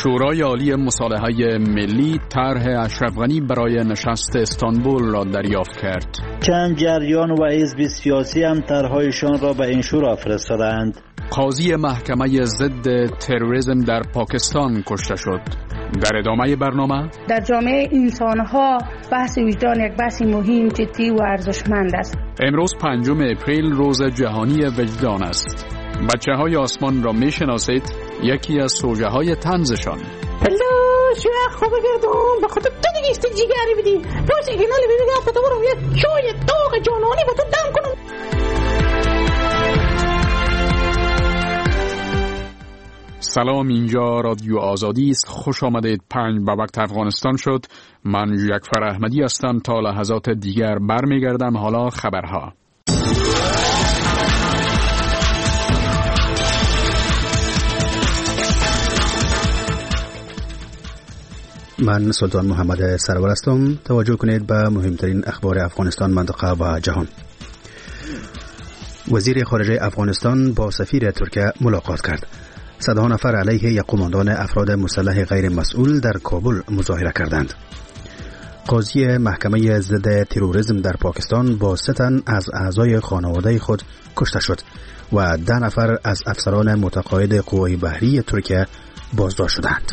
شورای عالی مصالحه ملی طرح اشرف غنی برای نشست استانبول را دریافت کرد. چند جریان و حزب سیاسی هم طرحهایشان را به این شورا فرستادند. قاضی محکمه ضد تروریسم در پاکستان کشته شد. در ادامه برنامه در جامعه انسانها بحث وجدان یک بحث مهم، جدی و ارزشمند است. امروز 5 اپریل روز جهانی وجدان است. بچه‌های آسمان را می‌شناسید؟ یکی از سوژه های طنزشان. شو خوب گردون به خاطر تو دیگه است جیگری بدی. باشه که نالی بگم تو برام یک چای داغ جانانی به تو دم کنم. سلام، اینجا رادیو آزادی است. خوش آمدید. 5 به وقت افغانستان شد. من یکفر احمدی هستم. تا لحظات دیگر برمیگردم. حالا خبرها. من سلطان محمد سرور هستم. توجه کنید به مهمترین اخبار افغانستان، منطقه و جهان. وزیر خارجه افغانستان با سفیر ترکیه ملاقات کرد. صدها نفر علیه یک قماندان افراد مسلح غیر مسئول در کابل مظاهره کردند. قاضی محکمه ضد تروریسم در پاکستان با 3 تن از اعضای خانواده خود کشته شد و 10 نفر از افسران متقاعد قوای بحری ترکیه بازداشت شدند.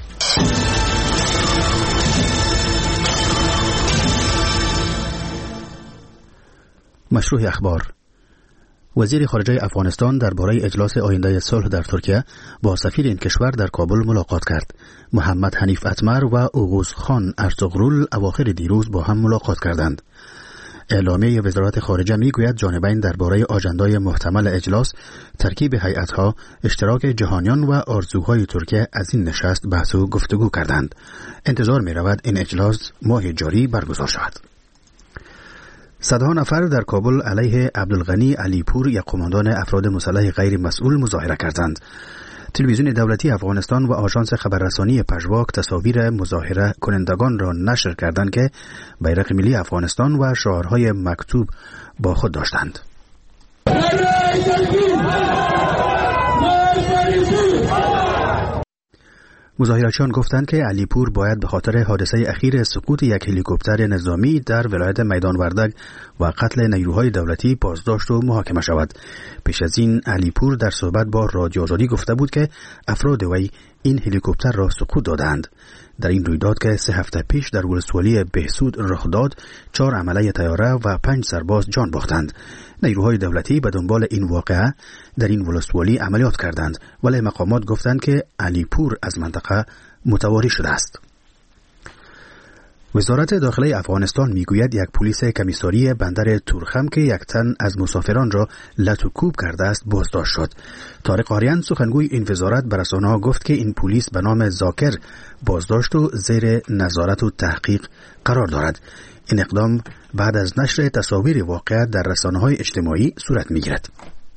مشروع اخبار. وزیر خارجه افغانستان درباره اجلاس آینده صلح در ترکیه با سفیر این کشور در کابل ملاقات کرد. محمد حنیف اتمر و اوغوز خان ارطغرل اواخر دیروز با هم ملاقات کردند. اعلامیه وزارت خارجه میگوید جانبین درباره آجندای محتمل اجلاس، ترکیب هیئت‌ها، اشتراک جهانیان و آرزوهای ترکیه از این نشست بحث و گفتگو کردند. انتظار می‌رود این اجلاس ماه جاری برگزار شود. صدها نفر در کابل علیه عبدالغنی علیپور، یک قماندان افراد مسلح غیر مسئول، مظاهره کردند. تلویزیون دولتی افغانستان و آژانس خبررسانی پژواک تصاویر مظاهره کنندگان را نشر کردند که بیرق ملی افغانستان و شعارهای مکتوب با خود داشتند. مظاهرچیان گفتند که علیپور باید به خاطر حادثه اخیر سقوط یک هلیکوپتر نظامی در ولایت میدان وردگ و قتل نیروهای دولتی بازداشت و محاکمه شود. پیش از این علیپور در صحبت با رادیو آزادی گفته بود که افراد وی این هلیکوپتر را سقوط دادند. در این رویداد که 3 هفته پیش در ولسوالی بهسود رخ داد، 4 عمله طیاره و 5 سرباز جان باختند. نیروهای دولتی به دنبال این واقعه در این ولسوالی عملیات کردند، ولی مقامات گفتند که علیپور از منطقه متواری شده است. وزارت داخلی افغانستان میگوید یک پلیس کمیساری بندر تورخم که 1 تن از مسافران را لط و کوب کرده است بازداشت شد. طارق آریان سخنگوی این وزارت به رسانه‌ها گفت که این پلیس به نام زاکر بازداشت و زیر نظارت و تحقیق قرار دارد. این اقدام بعد از نشر تصاویر واقعه در رسانه‌های اجتماعی صورت می‌گیرد.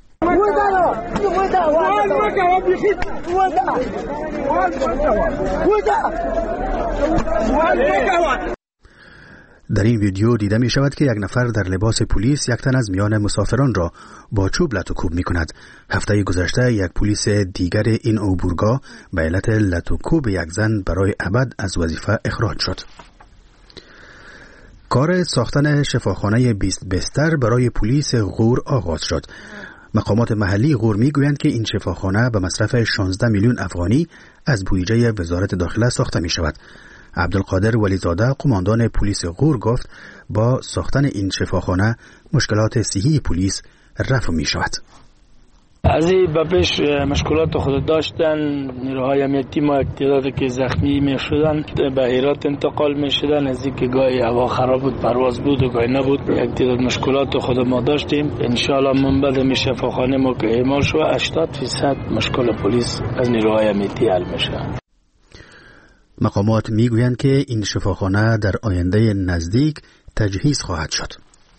در این ویدیو دیده می شود که یک نفر در لباس پلیس 1 تن از میان مسافران را با چوب لط و کوب می کند. هفته گذشته یک پلیس دیگر این عبورگاه به علت لط و کوب یک زن برای ابد از وظیفه اخراج شد. کار ساختن شفاخانه 20 بستر برای پلیس غور آغاز شد. مقامات محلی غور میگویند که این شفاخانه به مصرف 16 میلیون افغانی از بودجه وزارت داخله ساخته می شود. عبدالقادر ولیزاده، قماندان پلیس غور، گفت با ساختن این شفاخانه مشکلات صحی پلیس رفع می شود. از این به پیش مشکلات خود داشتن. نیروهای امنیتی ما تعدادی که زخمی می شدن به هرات انتقال می شدن. از این که گاهی هوا خراب بود، پرواز بود و گاهی نبود. یک تعداد مشکلات خود ما داشتیم. انشالله من بعد می شفاخانه ما که اعمال شد 80% مشکل پلیس از نیروهای امنیتی حل میشه. مقامات میگویند که این شفاخانه در آینده نزدیک تجهیز خواهد شد.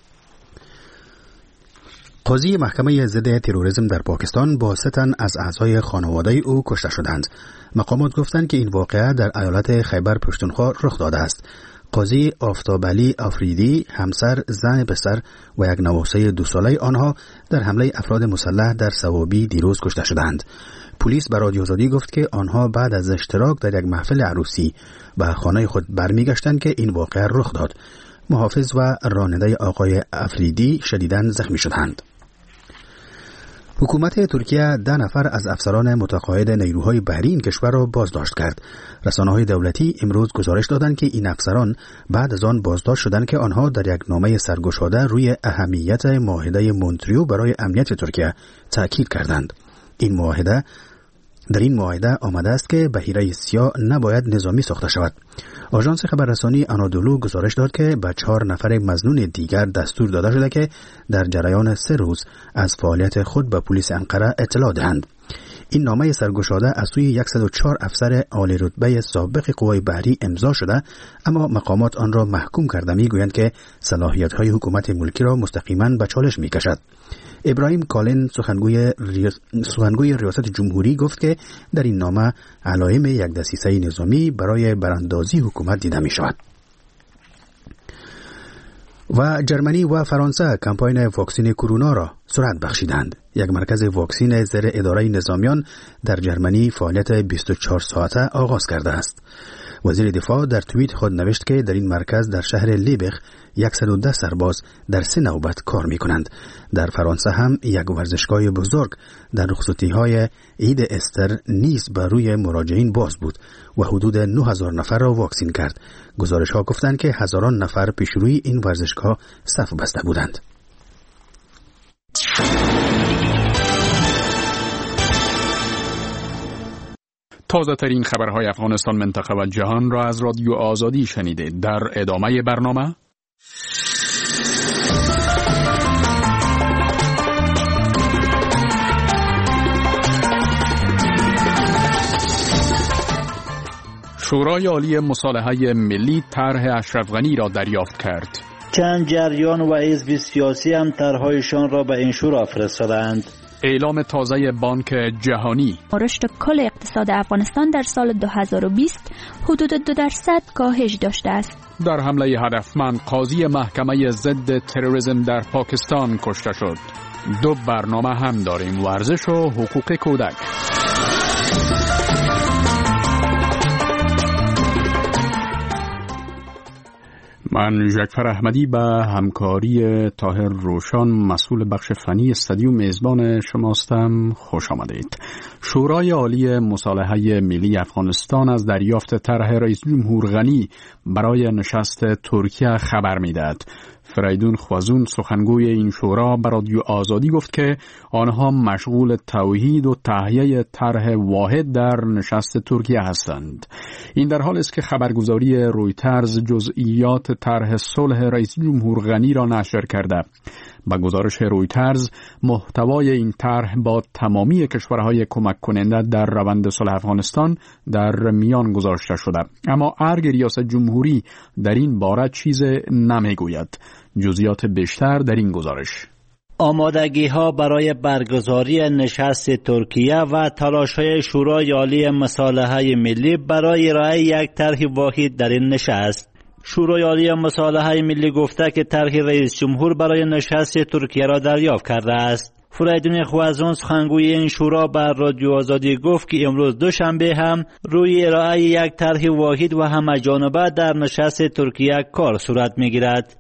قاضی محکمه ضد تروریسم در پاکستان با 3 تن از اعضای خانواده او کشته شدند. مقامات گفتند که این واقعه در ایالت خیبر پختونخوا رخ داده است. قاضی آفتاب علی آفریدی، همسر، زن پسر و یک نواسه 2 ساله آنها در حمله افراد مسلح در ثوابی دیروز کشته شدند. پلیس به رادیو آزادی گفت که آنها بعد از اشتراک در یک محفل عروسی به خانه خود برمیگشتند که این واقعه رخ داد. محافظ و راننده آقای افریدی شدیداً زخمی شدند. حکومت ترکیه 10 نفر از افسران متقاعد نیروهای بحری این کشور را بازداشت کرد. رسانه‌های دولتی امروز گزارش دادند که این افسران بعد از آن بازداشت شدند که آنها در یک نامه سرگشاده روی اهمیت معاهده مونتریو برای امنیت ترکیه تاکید کردند. در این معاهده آمده است که بحیره سیاه نباید نظامی ساخته شود. آژانس خبررسانی آنادولو گزارش داد که به 4 نفر مظنون دیگر دستور داده شده که در جریان 3 روز از فعالیت خود به پلیس انقره اطلاع دهند. این نامه سرگشاده از سوی 104 افسر عالی رتبه سابق قوای بحری امضا شده، اما مقامات آن را محکوم کرده میگویند که صلاحیت‌های حکومت ملکی را مستقیما به چالش میکشد. ابراهیم کالن سخنگوی ریاست جمهوری گفت که در این نامه علائم یک دسیسه نظامی برای براندازی حکومت دیده می شود. و جرمنی و فرانسه کمپاین واکسین کرونا را سرعت بخشیدند. یک مرکز واکسین زیر اداره نظامیان در جرمنی فعالیت 24 ساعته آغاز کرده است. وزیر دفاع در توییت خود نوشت که در این مرکز در شهر لیبخ 110 سرباز در 3 نوبت کار می کنند. در فرانسه هم یک ورزشگاه بزرگ در رخصتی‌های عید استر نیز بر روی مراجعین باز بود و حدود 9000 نفر را واکسین کرد. گزارش‌ها گفتند که هزاران نفر پیش روی این ورزشگاه صف بسته بودند. تازه ترین خبرهای افغانستان، منطقه و جهان را از رادیو آزادی شنیدید. در ادامه برنامه شورای عالی مصالحه ملی طرح اشرف غنی را دریافت کرد. چند جریان و حزب سیاسی هم طرحهایشان را به این شورا فرستادند. اعلام تازه بانک جهانی: رشد کل اقتصاد افغانستان در سال 2020 حدود 2% کاهش داشته است. در حمله هدفمند قاضی محکمه ضد تروریسم در پاکستان کشته شد. 2 برنامه هم داریم: ورزش و حقوق کودک. من جعفر احمدی به همکاری طاهر روشان مسئول بخش فنی استادیو میزبان شماستم. خوش آمدید. شورای عالی مصالحه ملی افغانستان از دریافت طرح رئیس جمهور غنی برای نشست ترکیه خبر میدهد. فریدون خوازون سخنگوی این شورا به رادیو آزادی گفت که آنها مشغول توحید و تهیه طرح واحد در نشست ترکیه هستند. این در حالی است که خبرگزاری رویترز جزئیات طرح صلح رئیس جمهور غنی را نشر کرده. با گزارش رویترز محتوای این طرح با تمامی کشورهای کمک کننده در روند صلح افغانستان در میان گذاشته شده، اما ارگ ریاست جمهوری در این باره چیز نمیگوید. جزئیات بیشتر در این گزارش. آمادگی ها برای برگزاری نشست ترکیه و تلاش های شورای عالی مصالحه ملی برای ارائه یک طرح واحد در این نشست. شورای عالی مصالحه ملی گفته که طرح رئیس جمهور برای نشست ترکیه را دریافت کرده است. فریدون خوازون سخنگوی این شورا بر رادیو آزادی گفت که امروز دوشنبه هم روی ارائه یک طرح واحد و همه‌جانبه در نشست ترکیه کار صورت می‌گیرد.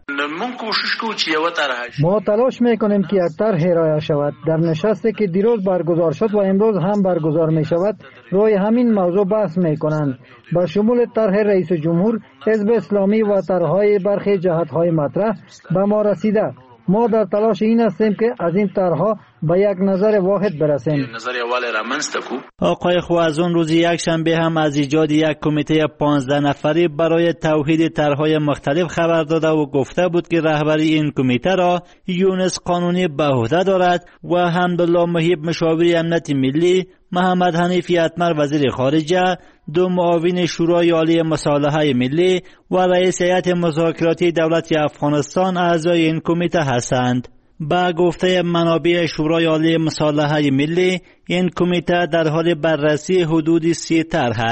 ما تلاش می‌کنیم که یک طرح ارائه شود. در نشستی که دیروز برگزار شد و امروز هم برگزار می‌شود روی همین موضوع بحث می‌کنند، با شمول طرح رئیس جمهور، حزب اسلامی و طرح‌های برخی جهت‌های مطرح به ما رسیده. ما در تلاش این هستیم که از این طرح‌ها به یک نظر واحد برسیم. آقای خوازون روز یکشنبه هم از ایجاد یک کمیته 15 نفری برای توحید طرح‌های مختلف خبر داده و گفته بود که رهبری این کمیته را یونس قانونی به عهده دارد و حمدالله محیب مشاور امنیت ملی، محمد حنیف اتمر وزیر خارجه، 2 معاون شورای عالی مصالحه ملی و رئیس هیئت مذاکراتی دولت افغانستان اعضای این کمیته هستند. با گفته منابع شورای عالی مصالحه ملی، این کمیته در حال بررسی حدود 30 طرح است.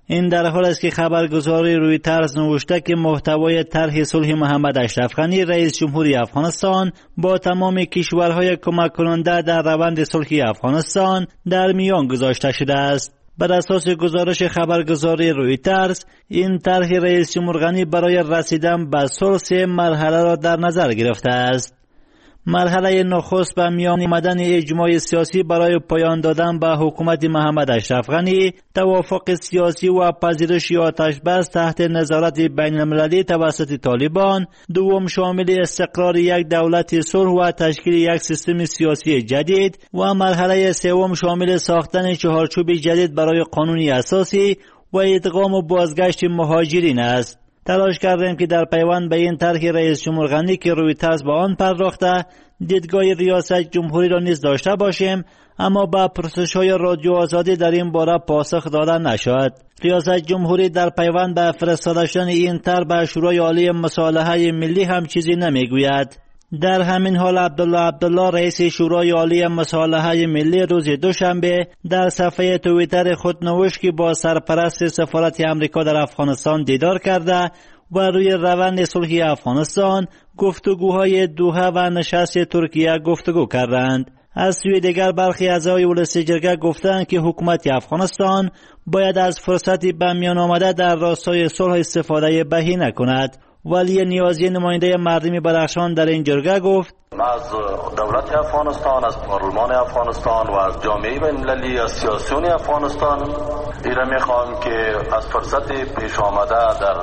این در حال است که خبرگزاری رویترز نوشته که محتوای طرح صلح محمد اشرف غنی رئیس جمهوری افغانستان با تمام کشورهای کمک کننده در روند صلح افغانستان در میان گذاشته شده است. بر اساس گزارش خبرگزاری رویترز، این طرح رئیس جمهور غنی برای رسیدن به صلح 3 مرحله را در نظر گرفته است. مرحله نخست به میان آمدن اجماع سیاسی برای پایان دادن به حکومت محمد اشرف غنی، توافق سیاسی و پذیرش آتش بس تحت نظارت بین المللی توسط طالبان. دوم شامل استقرار یک دولت صلح و تشکیل یک سیستم سیاسی جدید و مرحله سوم شامل ساختن چهارچوب جدید برای قانون اساسی و ادغام و بازگشت مهاجرین است. تلاش کردیم که در پیوند به این طرح رئیس جمهور غنی که رویترز به آن پرداخته دیدگاه ریاست جمهوری را نیز داشته باشیم، اما به پرسش‌های رادیو آزادی در این باره پاسخ داده نشد. ریاست جمهوری در پیوند به فرستاده شدن این طرح به شورای عالی مصالحه ملی هم چیزی نمیگوید. در همین حال عبدالله رئیس شورای عالی مصالحه ملی روز دوشنبه در صفحه توییتر خود نوشت که با سرپرست سفارت امریکا در افغانستان دیدار کرده و روی روند صلح افغانستان، گفتگوهای دوحه و نشست ترکیه گفتگو کردند. از سوی دیگر برخی اعضای ولسی جرگه گفتند که حکومت افغانستان باید از فرصتی به میان آمده در راستای صلح استفاده بهی نکند. ولی نیازی نماینده مردمی بدخشان در این جرگه گفت: از دولت افغانستان، از پارلمان افغانستان و از جامعه بین‌المللی، از سیاسیون افغانستان ایره میخواهم که از فرصت پیش آمده در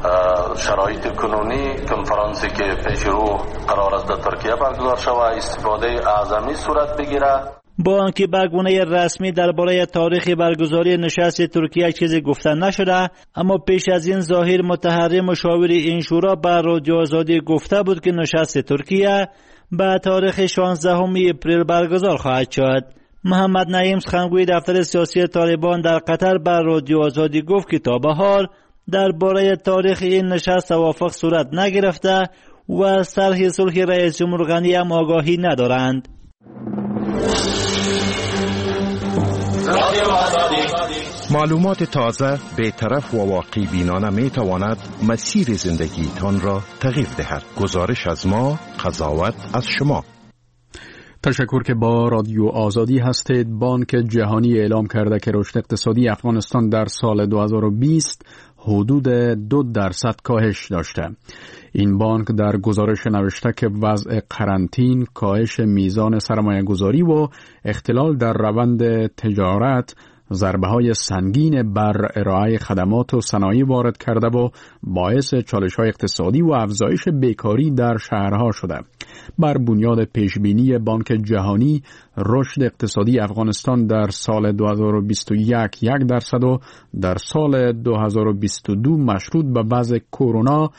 شرایط کنونی کنفرانسی که پیش رو قرار است در ترکیه برگزار شود استفاده اعظمی صورت بگیره. با آنکه به گونه رسمی درباره تاریخ برگزاری نشست ترکیه چیزی گفته نشده، اما پیش از این ظاهر متحری مشاور این شورا به رادیو آزادی گفته بود که نشست ترکیه به تاریخ 16 اپریل برگزار خواهد شد. محمد نعیم سخنگوی دفتر سیاسی طالبان در قطر به رادیو آزادی گفت که تا به حال درباره تاریخ این نشست توافق صورت نگرفته و از طرح صلح رئیس جمهور غنی هم آگاهی ندارند. معلومات تازه، بی‌طرف و واقعی بینانه می تواند مسیر زندگیتان را تغییر دهد. گزارش از ما، قضاوت از شما. تشکر که با رادیو آزادی هستید. بانک جهانی اعلام کرده که رشد اقتصادی افغانستان در سال 2020 حدود 2% کاهش داشته. این بانک در گزارش نوشته که وضع قرنطین، کاهش میزان سرمایه گذاری و اختلال در روند تجارت ضربه‌های سنگین بر ارائه خدمات و صنایع وارد کرده و باعث چالش‌های اقتصادی و افزایش بیکاری در شهرها شده. بر بنیاد پیشبینی بانک جهانی، رشد اقتصادی افغانستان در سال 2021 1% و در سال 2022 مشروط به وضع کرونا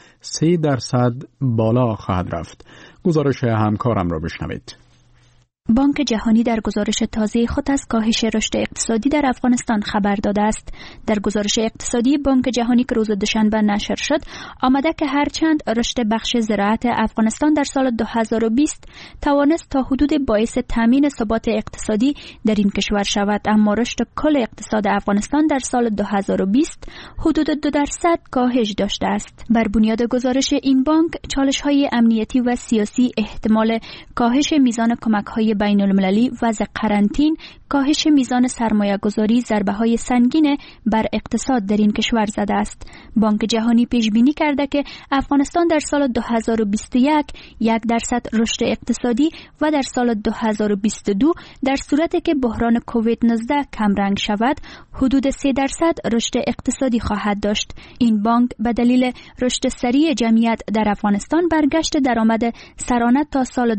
3% بالا خواهد رفت. گزارش همکارم را بشنوید. بانک جهانی در گزارش تازه خود از کاهش رشد اقتصادی در افغانستان خبر داده است. در گزارش اقتصادی بانک جهانی که روز دوشنبه نشر شد، آمده که هرچند رشد بخش زراعت افغانستان در سال 2020 توانست تا حدود باعث تامین ثبات اقتصادی در این کشور شود، اما رشد کل اقتصاد افغانستان در سال 2020 حدود 2% کاهش داشته است. بر بنیاد گزارش این بانک، چالش‌های امنیتی و سیاسی، احتمال کاهش میزان کمک‌های بین المللی، وضع قرنطین، کاهش میزان سرمایه گذاری ضربه‌های سنگین بر اقتصاد در این کشور زده است. بانک جهانی پیش بینی کرده که افغانستان در سال 2021 1% رشد اقتصادی و در سال 2022 در صورتی که بحران کووید 19 کمرنگ شود حدود 3% رشد اقتصادی خواهد داشت. این بانک به دلیل رشد سریع جمعیت در افغانستان برگشت درآمد سرانه تا سال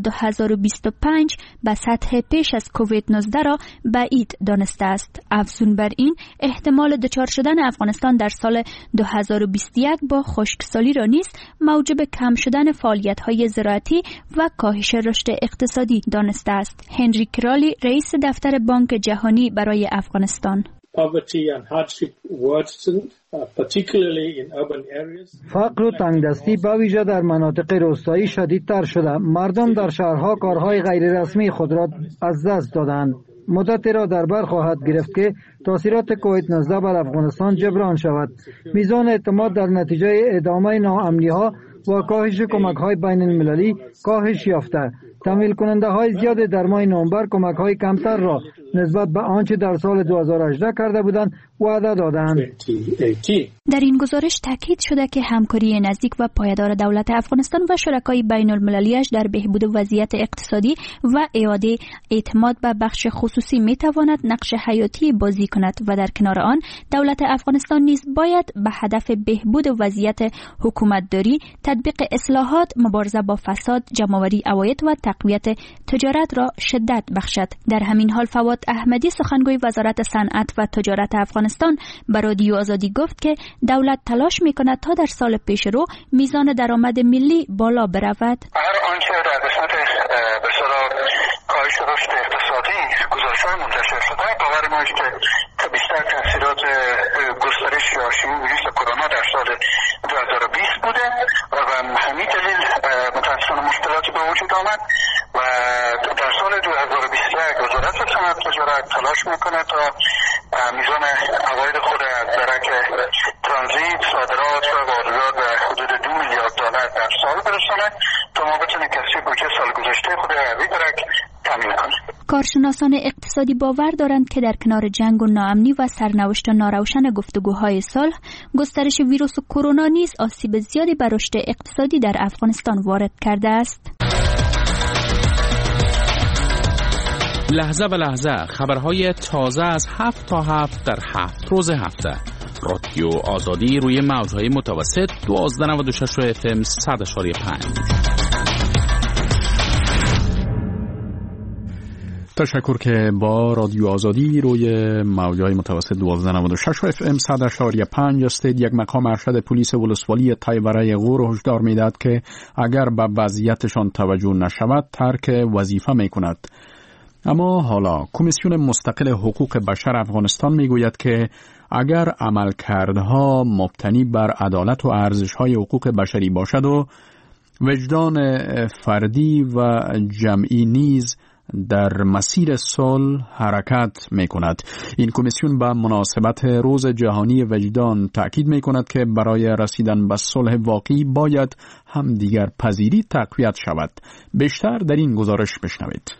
2025 به سطح پیش از کووید 19 را بعید دانسته است. افزون بر این، احتمال دچار شدن افغانستان در سال 2021 با خشکسالی را نیز موجب کم شدن فعالیت‌های زراعتی و کاهش رشد اقتصادی دانسته است. هنری کرالی، رئیس دفتر بانک جهانی برای افغانستان: فقر و تنگدستی به ویژه در مناطق روستایی شدیدتر شده. مردم در شهرها کارهای غیر رسمی خود را از دست دادند. مدتی را در بر خواهد گرفت که تاثیرات کووید 19 بر افغانستان جبران شود. میزان اعتماد در نتیجه ادامه ناامنی‌ها و کاهش کمک‌های بین المللی کاهش یافته. تمویل کننده های زیاد در ماه نوامبر کمک های کمتر را نسبت به آنچه در سال 2018 کرده بودند وعده دادند. در این گزارش تاکید شده که همکاری نزدیک و پایدار دولت افغانستان و شرکای بین المللیش در بهبود وضعیت اقتصادی و اعاده اعتماد به بخش خصوصی می تواند نقش حیاتی بازی کند و در کنار آن دولت افغانستان نیز باید به هدف بهبود وضعیت حکومتداری، تطبیق اصلاحات، مبارزه با فساد، جمع‌آوری عواید و تقویت تجارت را شدت بخشد. در همین حال فواد احمدی سخنگوی وزارت صنعت و تجارت افغانستان به رادیو آزادی گفت که دولت تلاش می‌کند تا در سال پیش رو میزان درآمد ملی بالا برود. هر آنچه در قسمت به اصطلاح کاهش رشد اقتصادی گزارش‌های منتشر شده باور ما است که بیشتر تاثیرات گسترش یا شیوع ویروس کرونا در سال 2020 بوده و همین دلیل متأسفانه مشکلاتی به وجود آمد و در سال 2021 وزارت صنعت و تجارت تلاش میکنه تا میزان عواید خود از درک ترانزیت، صادرات و واردات به حدود 2 میلیارد دلار در سال برسانه تا ما بتونیم کسری بودجه سال گذشته خود از درک تامین کنه. کارشناسان اقتصادی باور دارند که در کنار جنگ و ناامنی و سرنوشت ناروشن گفتگوهای صلح، گسترش ویروس کرونا نیز آسیب زیادی بر رشد اقتصادی در افغانستان وارد کرده است. لحظه به لحظه خبرهای تازه از 7 تا 7 در 7 روز هفته. رادیو آزادی روی موجهای متوسط 1296 FM 100.5. تشکر که با رادیو آزادی روی موجهای متوسط 1296 FM 100.5 هستید. یک مقام ارشد پلیس ولسوالی تایبره غور هشدار می‌دهد که اگر به وضعیتشان توجه نشود ترک وظیفه می‌کند. اما حالا کمیسیون مستقل حقوق بشر افغانستان میگوید که اگر عملکردها مبتنی بر عدالت و ارزش‌های حقوق بشری باشد و وجدان فردی و جمعی نیز در مسیر صلح حرکت می‌کند. این کمیسیون به مناسبت روز جهانی وجدان تأکید می‌کند که برای رسیدن به صلح واقعی باید همدیگر پذیری تقویت شود. بیشتر در این گزارش بشنوید.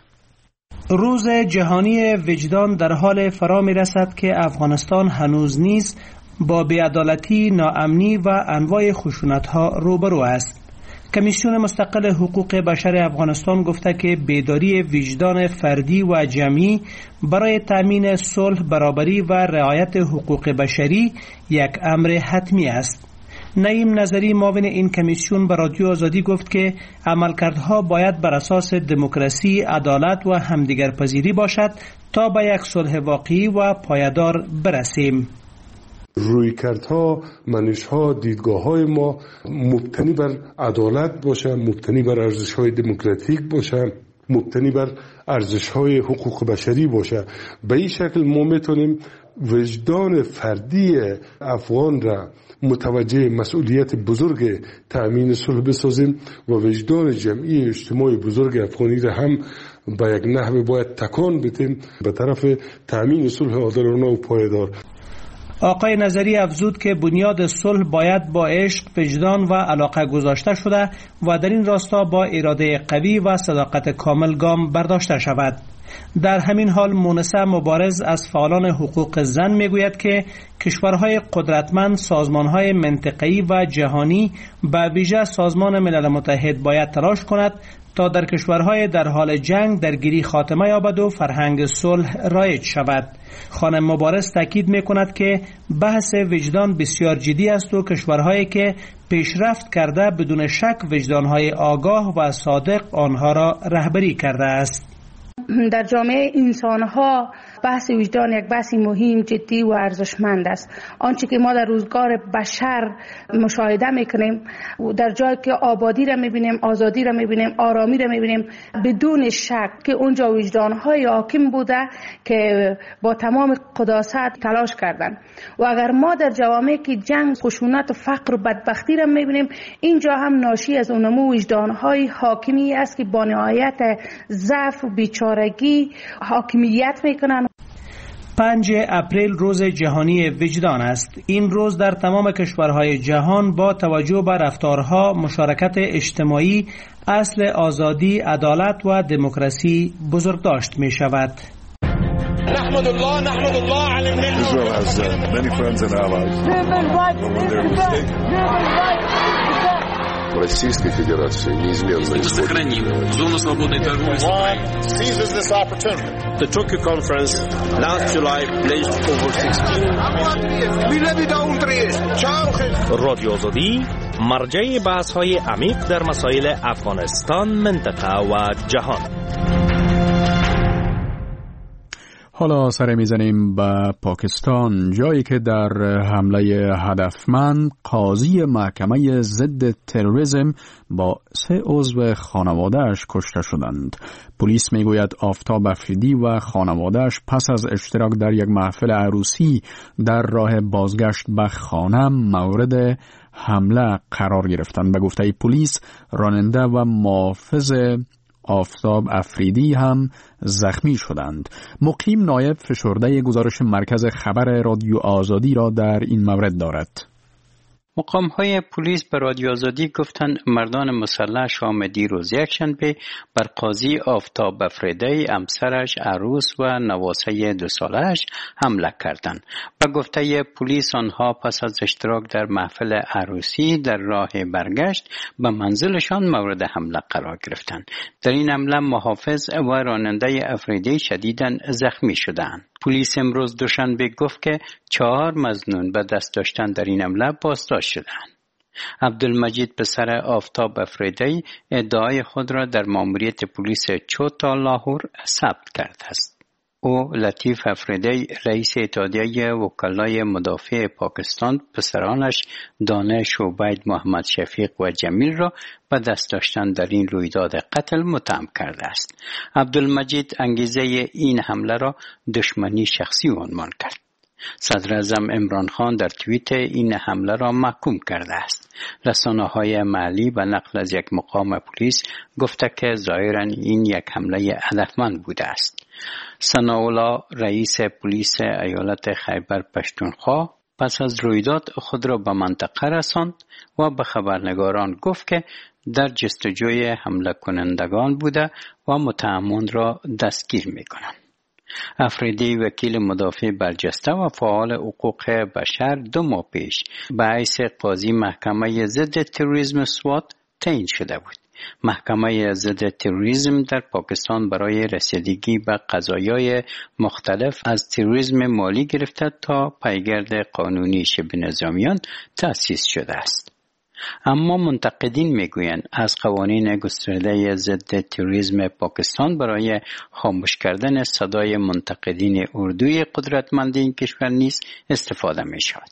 روز جهانی وجدان در حال فرا می رسد که افغانستان هنوز نیز با بی‌عدالتی، ناامنی و انواع خشونت‌ها روبرو است. کمیسیون مستقل حقوق بشر افغانستان گفته که بیداری وجدان فردی و جمعی برای تامین صلح، برابری و رعایت حقوق بشری یک امر حتمی است. نعیم نظری معاون این کمیسیون به رادیو آزادی گفت که عملکردها باید بر اساس دموکراسی، عدالت و همدیگرپذیری باشد تا به یک صلح واقعی و پایدار برسیم. رویکردها، منشها، دیدگاه‌های ما مبتنی بر عدالت باشه، مبتنی بر ارزش‌های دموکراتیک باشه، مبتنی بر ارزش‌های حقوق بشری باشه. به این شکل ما میتونیم وجدان فردی افغان را متوجه مسئولیت بزرگ تأمین صلح بسازیم و وجدان جمعی اجتماعی بزرگ افغانی را هم به یک نحو باید تکان بدیم به طرف تأمین صلح عادلانه و پایدار. آقای نظری افزود که بنیاد صلح باید با عشق، وجدان و علاقه گذاشته شده و در این راستا با اراده قوی و صداقت کامل گام برداشته شود. در همین حال مونسه مبارز از فعالان حقوق زن میگوید که کشورهای قدرتمند، سازمانهای منطقه‌ای و جهانی به ویژه سازمان ملل متحد باید تلاش کند تا در کشورهای در حال جنگ درگیری خاتمه یابد و فرهنگ صلح رایج شود. خانم مبارز تاکید میکند که بحث وجدان بسیار جدی است و کشورهایی که پیشرفت کرده بدون شک وجدانهای آگاه و صادق آنها را رهبری کرده است. در جامعه انسان‌ها بحث وجدان یک بحث مهم، جدی و ارزشمند است. آنچه که ما در روزگار بشر مشاهده میکنیم، در جایی که آبادی را میبینیم، آزادی را میبینیم، آرامی را میبینیم، بدون شک که اونجا وجدانهای حاکم بوده که با تمام قداست تلاش کردند. و اگر ما در جوامعی که جنگ، خشونت و فقر و بدبختی را میبینیم، اینجا هم ناشی از اونمو وجدانهای حاکمی است که با نهایت ضعف و بیچارگی حاکمیت میکنن. 5 اپریل روز جهانی وجدان است. این روز در تمام کشورهای جهان با توجه به رفتارها، مشارکت اجتماعی، اصل آزادی، عدالت و دموکراسی بزرگداشت می شود. نحمد الله على Israel has many friends and allies. Российской Федерации неизменно сохраним зону свободной торговли с Украиной. Seizes this opportunity. The Tokyo conference last July pledged over 16. رادیو آزادی مرجع بحث‌های عمیق در مسائل افغانستان، منطقه و جهان. حالا سر میزنیم به پاکستان، جایی که در حمله هدفمند قاضی محکمه ضد تروریسم با 3 عضو خانواده‌اش کشته شدند. پلیس میگوید آفتاب افریدی و خانواده‌اش پس از اشتراک در یک محفل عروسی در راه بازگشت به خانه مورد حمله قرار گرفتند. به گفته پلیس، راننده و محافظ آفتاب افریدی هم زخمی شدند. مقیم نایب فشرده گزارش مرکز خبر رادیو آزادی را در این مورد دارد. مقام‌های پلیس به رادیو آزادی گفتند مردان مسلح شام دیروز یکشنبه بر قاضی آفتاب افریدی، همسرش، عروس و نواسه 2 ساله‌اش حمله کردند. به گفته پلیس آنها پس از اشتراک در محفل عروسی در راه برگشت به منزلشان مورد حمله قرار گرفتند. در این حمله محافظ و راننده افریدی شدیداً زخمی شدند. پلیس امروز دوشنبه گفت که 4 مظنون به دست داشتن در این حمله بازداشت شدند. عبدالمجید پسر آفتاب افریدی ادعای خود را در ماموریت پلیس چوتا لاهور ثبت کرده است. او لطیف افریدی رئیس اتحادیه وکلای مدافع پاکستان پسرانش دانش، عبید، محمد شفیق و جمیل را به دست داشتن در این رویداد قتل متهم کرده است. عبدالمجید انگیزه این حمله را دشمنی شخصی عنوان کرد. صدر اعظم عمران خان در توییت این حمله را محکوم کرده است. رسانه‌های محلی به نقل از یک مقام پلیس گفته که ظاهراً این یک حمله هدفمند بوده است. ثناءالله رئیس پلیس ایالت خیبر پشتونخوا پس از رویداد خود را به منطقه رساند و به خبرنگاران گفت که در جستجوی حمله کنندگان بوده و متهمان را دستگیر می‌کنند. افریدی وکیل مدافع برجسته و فعال حقوق بشر 2 ماه پیش به حیث قاضی محکمه ضد تروریسم سوات تعیین شده بود. محکمه ضد تروریسم در پاکستان برای رسیدگی به قضایای مختلف از تروریسم مالی گرفته تا پیگرد قانونی شبه نظامیان تأسیس شده است. اما منتقدین میگویند از قوانین گسترده ضد تروریسم پاکستان برای خاموش کردن صدای منتقدین اردوی قدرتمند این کشور نیز استفاده می شود.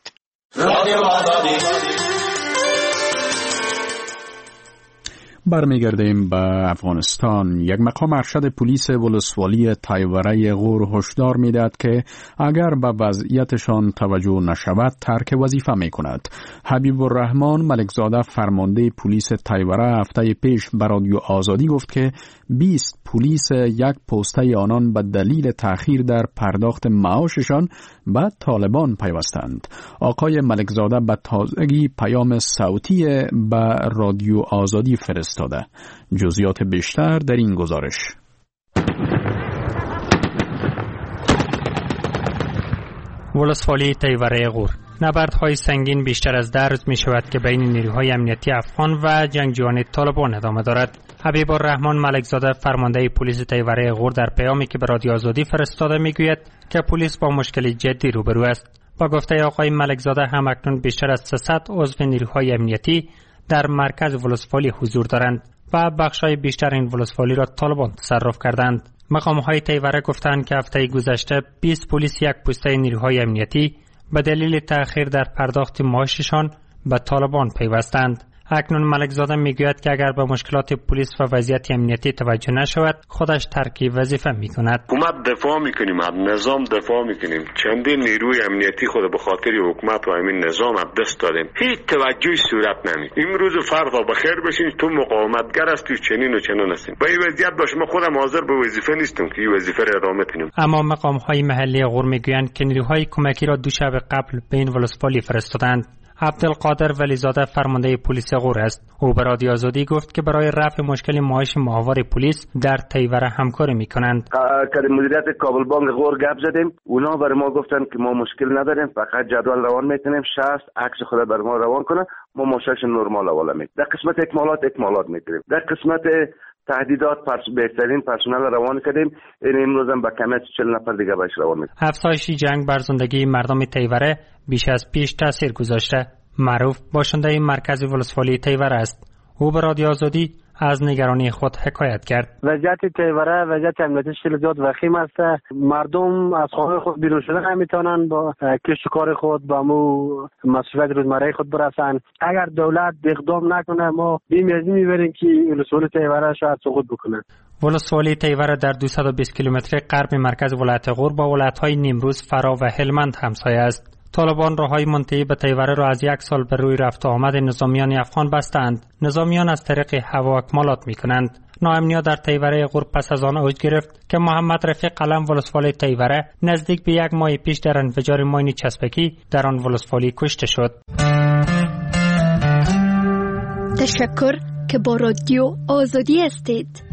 برمیگردیم به افغانستان. یک مقام ارشد پلیس ولسوالی تایوره غور هشدار میدهد که اگر به وضعیتشان توجه نشود ترک وظیفه میکند. حبیب الرحمن ملکزاده فرمانده پلیس تایوره هفته پیش به رادیو آزادی گفت که 20 پلیس یک پوسته آنان به دلیل تأخیر در پرداخت معاششان به طالبان پیوستند. آقای ملکزاده به تازگی پیام صوتی به رادیو آزادی فرستاده. جزئیات بیشتر در این گزارش. ولسوالی تایوره غور. نبردهای سنگین بیشتر از 10 روز می شود که بین نیروهای امنیتی افغان و جنگجویان طالبان ادامه دارد. حبیب الرحمن ملکزاده فرمانده پلیس تایوره غور در پیامی که به رادیو آزادی فرستاده می گوید که پلیس با مشکل جدی روبرو است. با گفته آقای ملکزاده هم اکنون بیشتر از 300 عضو نیروهای امنیتی در مرکز ولسوالی حضور دارند و بخشای بیشتر این ولسوالی را طالبان تصرف کردند. مقام‌های تیوره گفتند که هفته گذشته 20 پلیس یک پسته نیروهای امنیتی به دلیل تأخیر در پرداخت معاششان به طالبان پیوستند. اکنون ملکزاده میگوید که اگر به مشکلات پلیس و وضعیت امنیتی توجه نشود خودش ترک وظیفه میکند. حکومت دفاع میکنیم، از نظام دفاع میکنیم. چندین نیروی امنیتی خود به خاطر حکومت و همین نظام از دست دادیم. هیچ توجهی صورت نمیگیره. امروز فردا بخیر بشین، تو مقاومتگر هستی، چنین و چنان هستین. با این وضعیت باشه ما خودم حاضر به وظیفه نیستم که این وظیفه را ادامه بدیم. اما مقام‌های محلی غور میگویند که نیروهای کمکی را دو شب قبل به این ولسوالی فرستادند. عبدالقادر ولیزاده فرمانده پلیس غور است. او به رادیو آزادی گفت که برای رفع مشکل معاش معاور پلیس در تیوره همکاری میکنند. که مدیریت کابل بانک غور گپ زدیم، اونا برای ما گفتن که ما مشکل نداریم، فقط جدول روان میکنیم، 60 عکس خود برای ما روان کنه، ما ماشش نرمال حواله میکنیم. در قسمت اکمالات میکنیم. در قسمت تهدیدات بهترین پرسنل روان کردیم. این امروز هم با کمک 40 نفر دیگه باش روان میکنیم. افزایش جنگ بر زندگی مردم تیوره بیش از پیش تاثیر گذاشته. معروف باشنده مرکز ولسوالی تیوره است. او به رادیو آزادی از نگرانی خود حکایت کرد. وضعیت تیوره وضعیت امنیتی خیلی زیاد وخیم است. مردم از خانه خود بیرون شدن نمیتونن، با کشت کار خود با مو مسئولیت روزمره خود برسن. اگر دولت اقدام نکنه ما بی‌میزی میبریم که ولسوالی تیوره شاید سقوط بکنه. ولسوالی تیوره در 220 کیلومتری غرب مرکز ولایت غور با ولایت‌های نیمروز، فرا و هلمند همسایه است. طالبان راههای منتهی به تیوره را از یک سال بر روی رفت و آمد نظامیان افغان بستند. نظامیان از طریق هوا اکمالات می‌کنند. ناامنی در تیوره غور پس از آن اوج گرفت که محمد رفیق قلم ولسوالی تیوره نزدیک به یک ماه پیش در انفجار ماین چسبکی در آن ولسوالی کشته شد. تشکر که با رادیو آزادی هستید.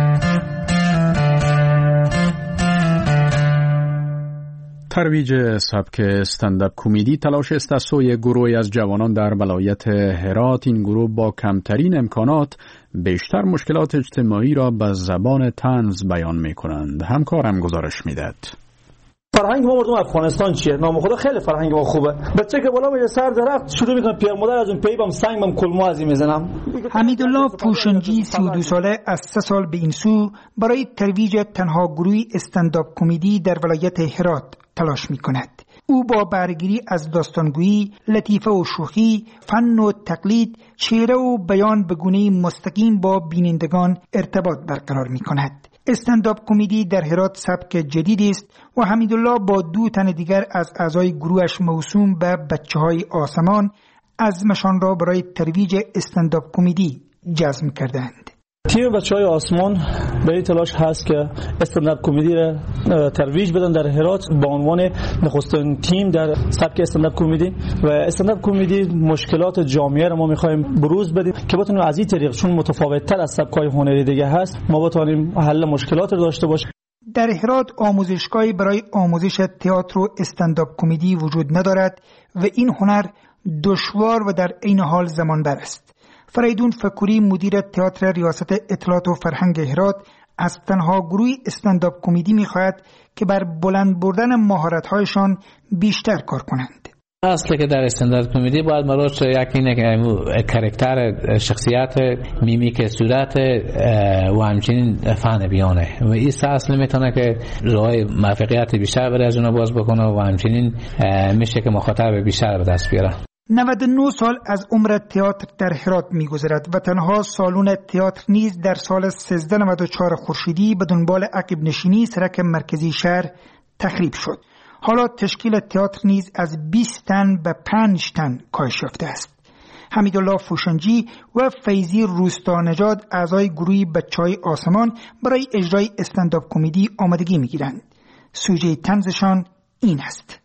ترویج سبک استنداپ کمدی تلاش است از سوی گروهی از جوانان در ولایت هرات. این گروه با کمترین امکانات بیشتر مشکلات اجتماعی را به زبان طنز بیان می کنند. همکارم گزارش میدهد. فرهنگ ما مردم افغانستان چیه؟ نام خدا خیلی فرهنگ ما خوبه. بچه که بالا میره سر درخت شروع میکنه پیر مادر از اون پیبم سنگم کلمو ازی میزنم. حمیدالله پوشنجی 32 ساله از 3 سال به این سو برای ترویج تنها گروهی استنداپ کمدی در ولایت هرات تلاش میکند. او با برگیری از داستانگویی، لطیفه و شوخی، فن و تقلید، شعر و بیان به گونه‌ای مستقیم با بینندگان ارتباط برقرار میکند. استنداپ کمدی در هرات سبک جدیدی است و حمیدالله با 2 تن دیگر از اعضای گروهش موسوم به بچه‌های آسمان عزمشان را برای ترویج استنداپ کمدی جزم کردند. تیم بچه‌های آسمان به این تلاش هست که استنداپ کمدی را ترویج بدن در هرات با عنوان نخستین تیم در سبک استنداپ کمدی. و استنداپ کمدی مشکلات جامعه را ما می‌خوایم بروز بدیم که بتونیم از این طریق چون متفاوت‌تر از سبک‌های هنری دیگه هست ما بتونیم حل مشکلات را داشته باشیم. در هرات آموزشگاهی برای آموزش تئاتر و استنداپ کمدی وجود ندارد و این هنر دشوار و در عین حال زمانبر است. فریدون فکوری مدیر تئاتر ریاست اطلاعات و فرهنگ هرات از تنها گروه استنداپ کمدی می‌خواهد که بر بلند بردن مهارت‌هایشان بیشتر کار کنند. اصلا که در استنداپ کمدی باید مراش یکی کاراکتر شخصیت میمیک صورت و همچنین فن بیانه و این اصلا میتونه که راه موفقیت بیشتر برای از اونها باز بکنه و همچنین میشه که مخاطب بیشتر به دست بیاره. 99 سال از عمر تئاتر در هرات می‌گذرد و تنها سالن تئاتر نیز در سال 1394 خورشیدی به دنبال عقب نشینی سرک مرکزی شهر تخریب شد. حالا تشکیل تئاتر نیز از 20 تن به 5 تن کاهش یافته است. حمیدالله فوشنجی و فیضی روستانژاد اعضای گروهی بچه‌های آسمان برای اجرای استنداپ کمدی آمادگی می‌گیرند. سوژه طنزشان این است: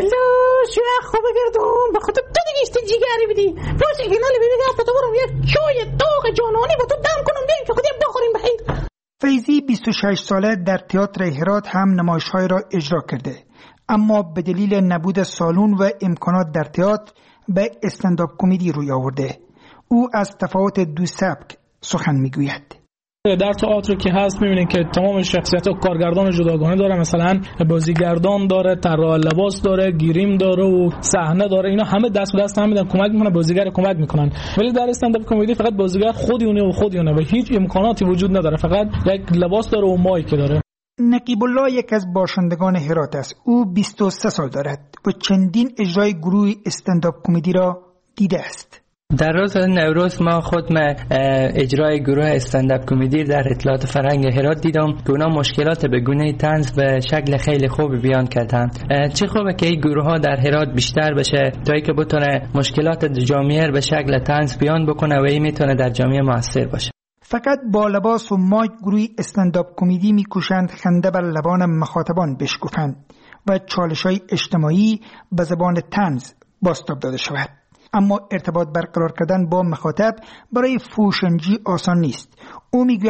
شو خوب گردون به خاطر تو دیگه است جیگری بدی باشه که ناله ببینم تو برم یک چای داغ جانانی با تو دم کنم بیایم که خودیم بخوریم بخیر. فیضی 26 ساله در تئاتر هرات هم نمایش‌های را اجرا کرده، اما به دلیل نبود سالن و امکانات در تئاتر به استنداپ کمدی روی آورده. او از تفاوت دو سبک سخن میگوید. در تئاتر که هست می‌بینید که تمام شخصیت‌ها کارگردان جداگانه داره، مثلا بازیگردان داره، طراح لباس داره، گریم داره و صحنه داره. اینا همه دست به دست هم میدن، کمک میکنن، بازیگر کمک میکنن. ولی در استنداپ کمدی فقط بازیگر خودیونه و هیچ امکاناتی وجود نداره، فقط یک لباس داره و مایک داره. نقیب الله یک از باشندگان هرات است. او 23 سال دارد و چندین اجرای گروه استنداپ کمدی را دیده است. در روز نوروز ما خود اجرای گروه استنداپ کمدی در اطلاعات فرهنگ هرات دیدم که اونا مشکلات به گونه طنز به شکل خیلی خوب بیان کردن. چه خوبه که این گروه ها در هرات بیشتر بشه تا اینکه بتونه مشکلات جامعه به شکل طنز بیان بکنه و این میتونه در جامعه موثر باشه. فقط با لباس و مایک گروه استنداپ کمدی میکوشند خنده بر لبان مخاطبان بشکفند و چالش‌های اجتماعی به زبان طنز بازتاب داده شود. اما ارتباط برقرار کردن با مخاطب برای فوشنجی آسان نیست. او میگوید